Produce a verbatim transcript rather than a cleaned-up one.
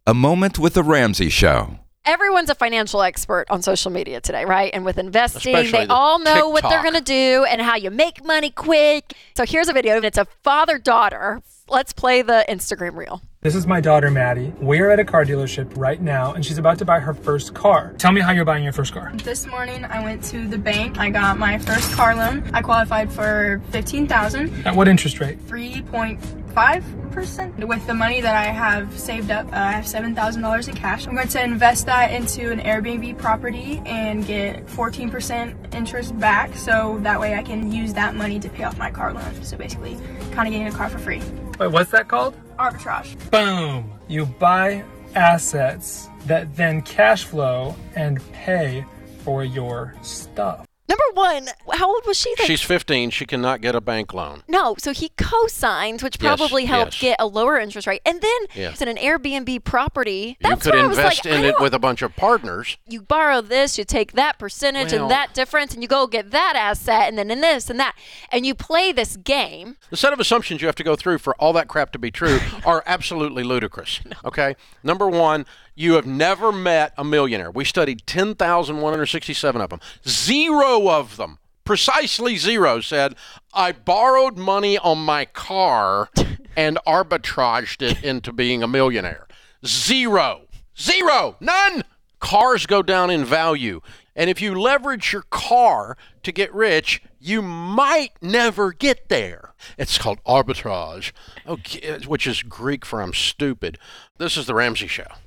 A Moment with the Ramsey Show. Everyone's a financial expert on social media today, right? And with investing, Especially they the all know TikTok. what they're going to do and how you make money quick. So here's a video. It's a father-daughter. Let's play the Instagram reel. This is my daughter, Maddie. We're at a car dealership right now, and she's about to buy her first car. Tell me how you're buying your first car. This morning, I went to the bank. I got my first car loan. I qualified for fifteen thousand dollars. At what interest rate? three point five percent. With the money that I have saved up, uh, I have seven thousand dollars in cash. I'm going to invest that into an Airbnb property and get fourteen percent interest back, so that way I can use that money to pay off my car loan. So basically, kind of getting a car for free. Wait, what's that called? Arbitrage. Boom! You buy assets that then cash flow and pay for your stuff. Number one, how old was she then? She's fifteen. She cannot get a bank loan. No, so he co-signed, which Yes, probably helped yes. get a lower interest rate. And then Yeah. it's in an Airbnb property. You That's could where I was invest like, I in it don't- with a bunch of partners. You borrow this, you take that percentage Well- and that difference, and you go get that asset, and then in this and that. And you play this game. The set of assumptions you have to go through for all that crap to be true are absolutely ludicrous. Okay? Number one, you have never met a millionaire. We studied ten thousand one hundred sixty-seven of them. Zero of them, precisely zero, said, I borrowed money on my car and arbitraged it into being a millionaire. Zero. Zero. None. Cars go down in value. And if you leverage your car to get rich, you might never get there. It's called arbitrage, okay, which is Greek for I'm stupid. This is The Ramsey Show.